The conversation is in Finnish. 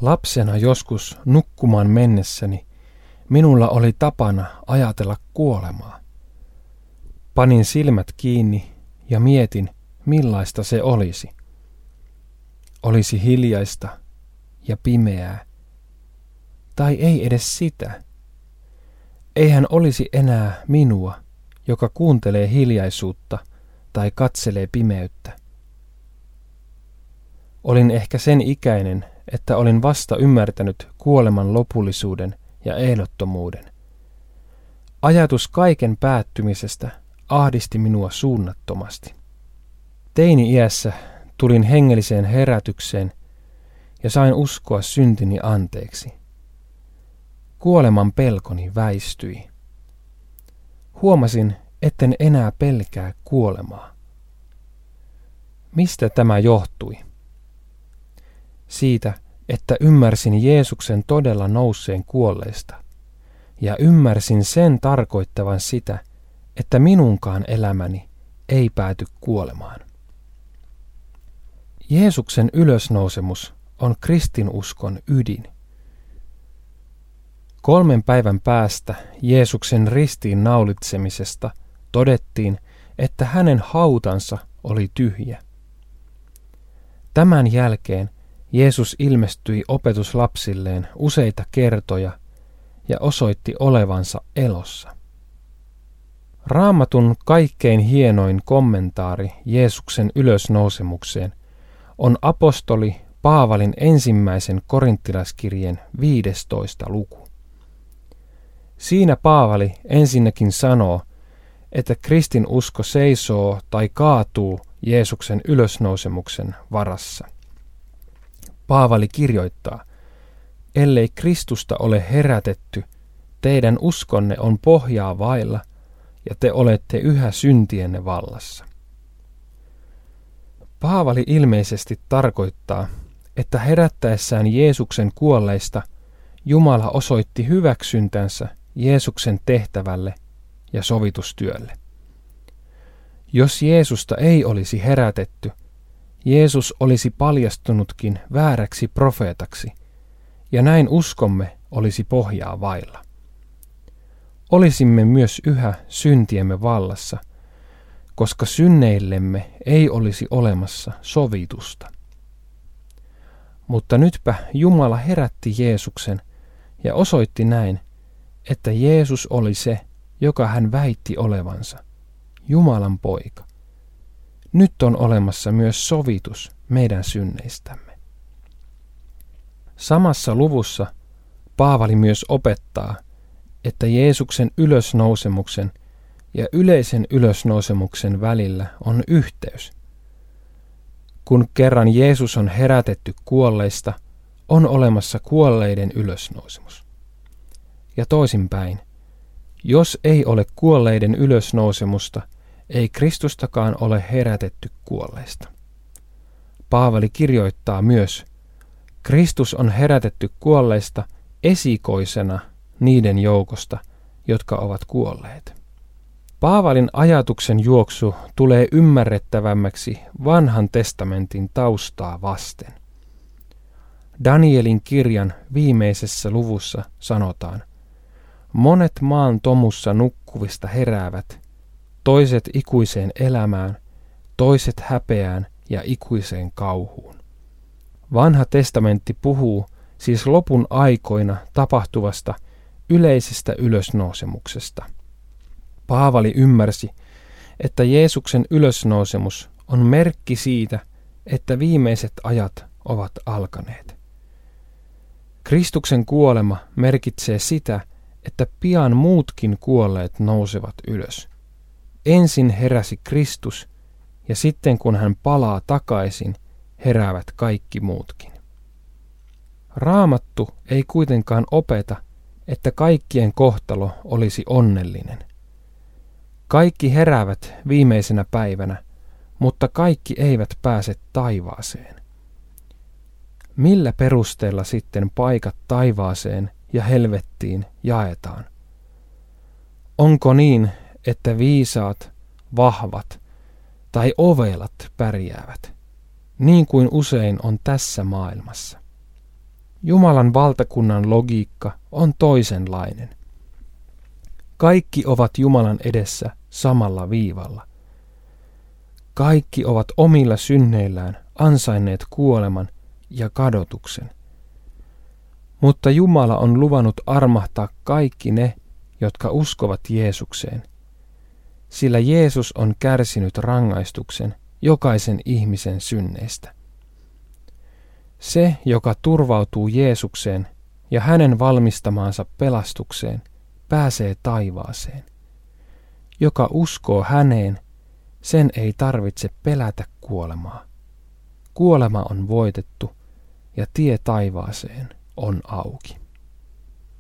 Lapsena joskus nukkumaan mennessäni minulla oli tapana ajatella kuolemaa. Panin silmät kiinni ja mietin, millaista se olisi. Olisi hiljaista ja pimeää. Tai ei edes sitä. Eihän olisi enää minua, joka kuuntelee hiljaisuutta tai katselee pimeyttä. Olin ehkä sen ikäinen, että olin vasta ymmärtänyt kuoleman lopullisuuden ja ehdottomuuden. Ajatus kaiken päättymisestä ahdisti minua suunnattomasti. Teini-iässä tulin hengelliseen herätykseen ja sain uskoa syntini anteeksi. Kuoleman pelkoni väistyi. Huomasin, etten enää pelkää kuolemaa. Mistä tämä johtui? Siitä, että ymmärsin Jeesuksen todella nousseen kuolleista, ja ymmärsin sen tarkoittavan sitä, että minunkaan elämäni ei pääty kuolemaan. Jeesuksen ylösnousemus on kristinuskon ydin. 3 päivän päästä Jeesuksen ristiin naulitsemisesta todettiin, että hänen hautansa oli tyhjä. Tämän jälkeen Jeesus ilmestyi opetuslapsilleen useita kertoja ja osoitti olevansa elossa. Raamatun kaikkein hienoin kommentaari Jeesuksen ylösnousemukseen on apostoli Paavalin ensimmäisen korinttilaiskirjeen 15. luku. Siinä Paavali ensinnäkin sanoo, että kristinusko seisoo tai kaatuu Jeesuksen ylösnousemuksen varassa. Paavali kirjoittaa, ellei Kristusta ole herätetty, teidän uskonne on pohjaa vailla ja te olette yhä syntienne vallassa. Paavali ilmeisesti tarkoittaa, että herättäessään Jeesuksen kuolleista Jumala osoitti hyväksyntänsä Jeesuksen tehtävälle ja sovitustyölle. Jos Jeesusta ei olisi herätetty, Jeesus olisi paljastunutkin vääräksi profeetaksi, ja näin uskomme olisi pohjaa vailla. Olisimme myös yhä syntiemme vallassa, koska synneillemme ei olisi olemassa sovitusta. Mutta nytpä Jumala herätti Jeesuksen ja osoitti näin, että Jeesus oli se, joka hän väitti olevansa, Jumalan poika. Nyt on olemassa myös sovitus meidän synneistämme. Samassa luvussa Paavali myös opettaa, että Jeesuksen ylösnousemuksen ja yleisen ylösnousemuksen välillä on yhteys. Kun kerran Jeesus on herätetty kuolleista, on olemassa kuolleiden ylösnousemus. Ja toisinpäin, jos ei ole kuolleiden ylösnousemusta, ei Kristustakaan ole herätetty kuolleista. Paavali kirjoittaa myös, Kristus on herätetty kuolleista esikoisena niiden joukosta, jotka ovat kuolleet. Paavalin ajatuksen juoksu tulee ymmärrettävämmäksi vanhan testamentin taustaa vasten. Danielin kirjan viimeisessä luvussa sanotaan, monet maan tomussa nukkuvista heräävät, toiset ikuiseen elämään, toiset häpeään ja ikuiseen kauhuun. Vanha testamentti puhuu siis lopun aikoina tapahtuvasta yleisestä ylösnousemuksesta. Paavali ymmärsi, että Jeesuksen ylösnousemus on merkki siitä, että viimeiset ajat ovat alkaneet. Kristuksen kuolema merkitsee sitä, että pian muutkin kuolleet nousevat ylös. Ensin heräsi Kristus, ja sitten kun hän palaa takaisin, heräävät kaikki muutkin. Raamattu ei kuitenkaan opeta, että kaikkien kohtalo olisi onnellinen. Kaikki heräävät viimeisenä päivänä, mutta kaikki eivät pääse taivaaseen. Millä perusteella sitten paikat taivaaseen ja helvettiin jaetaan? Onko niin, että viisaat, vahvat tai ovelat pärjäävät, niin kuin usein on tässä maailmassa? Jumalan valtakunnan logiikka on toisenlainen. Kaikki ovat Jumalan edessä samalla viivalla. Kaikki ovat omilla synneillään ansainneet kuoleman ja kadotuksen. Mutta Jumala on luvannut armahtaa kaikki ne, jotka uskovat Jeesukseen, sillä Jeesus on kärsinyt rangaistuksen jokaisen ihmisen synneistä. Se, joka turvautuu Jeesukseen ja hänen valmistamaansa pelastukseen, pääsee taivaaseen. Joka uskoo häneen, sen ei tarvitse pelätä kuolemaa. Kuolema on voitettu ja tie taivaaseen on auki.